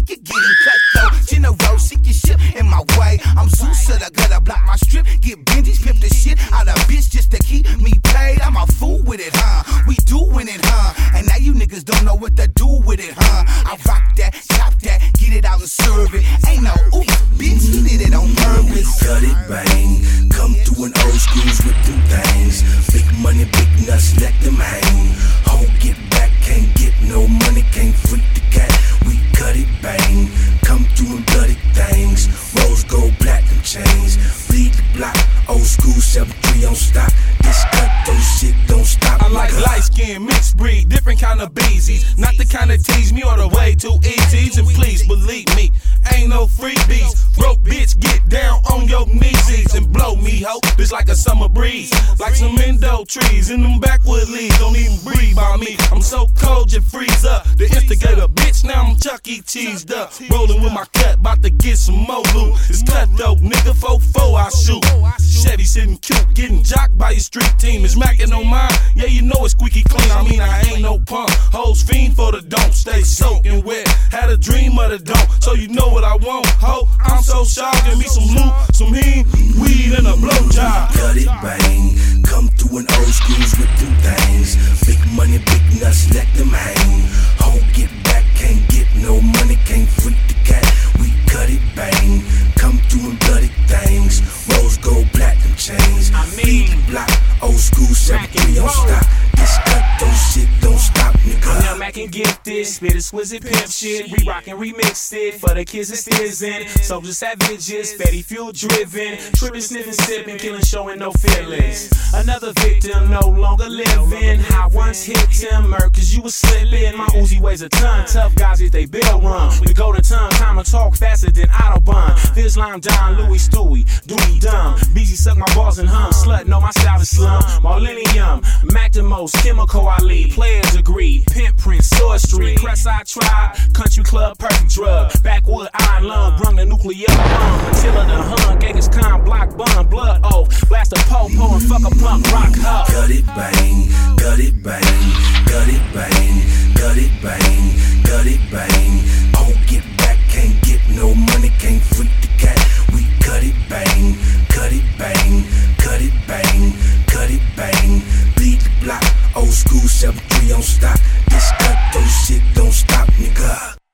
it getting cut though. General, she can ship in my way. I'm Zeus, I gotta block my strip. Get Benjis, pimp the shit out of bitch just to keep me paid. I'm a fool with it, huh? We doing it, huh? And now you niggas don't know what to do with it, huh? I rock that, chop that, get it out and serve it. Ain't no oops, bitch, he did it on purpose. Cut it, bang. Come through in old schools with them things. Big money, big nuts, let them hang. Ho, get back, can't get no money, can't freak the cat. We cut it, bang. Come through in bloody things. Rose gold, platinum chains. Bleed the block, old school 7-3 on stock. This cut those shit don't stop. I like light skin, mixed breed, different kind of beezies. Not the kind that tease me or the way too easy. And please believe me, ain't no freebies. Broke bitch, get down on your knees and blow me, ho. It's like a summer breeze, like some endo trees in them backwood leaves. Don't even breathe by me. I'm so cold you freeze up. The instigator, bitch. Now I'm Chuck E. Cheesed up, rolling with my cut, about to get some more loot. It's cutthroat, nigga. 4-4 I shoot. Chevy sitting cute, getting jocked by your street team. It's macking on mine, yeah, you know it's squeaky clean. I mean, I ain't no punk. Hoes fiend for the don't, stay soaking wet. Had a dream of the don't, so you know what I want, ho. I'm so shy, give me some loot, some heat, weed, and a blowjob. Cut it, bang. Come through in old schools with them things. Big money, big nuts, let them hang. Ho, get back, can't get no money, can't freak the cat. We cut it, bang. Come through in bloody things. Rose gold, platinum chains. Bleed the block, old school 7-3 on stock. This cut those shit don't stop, nigga. I'm young, Mac and gifted, spit exquisite pimp shit. Re-rock and remix it for the kids that stizzin'. Soldier savages, fatty fuel driven. Trippin', sniffin', sippin', killin', showing no feelings. Another victim, no longer living. I once hit him, cause you was slippin'. My Uzi weighs a ton, tough guys if they bill run. We go to ton, time to talk faster than Autobahn. Fizz Lime, Don, Louis, Stewie, Dewey, dumb. BZ suck my balls and hum. Slut, know my style is slum. Millennium, Mac the most, chemical I lead. Players agree, Pimp Prince, Sword Street, Crest-Side Tribe, Country Club, perfect drug. Backwood, Iron Lung, brung the nuclear bomb. Attila the Hun, Genghis Khan, block bun, blood oath. Blast a po-po and fuck a punk rock hoe. Cut it, bang, cut it, bang, cut it, bang, cut it, bang, cut it, bang. Oh, get back, can't get no money, can't freak the cat. We cut it, bang, cut it, bang, cut it, bang, cut it, bang. Bleed the block, old school 7-3 on stock. This cut those shit don't stop, nigga.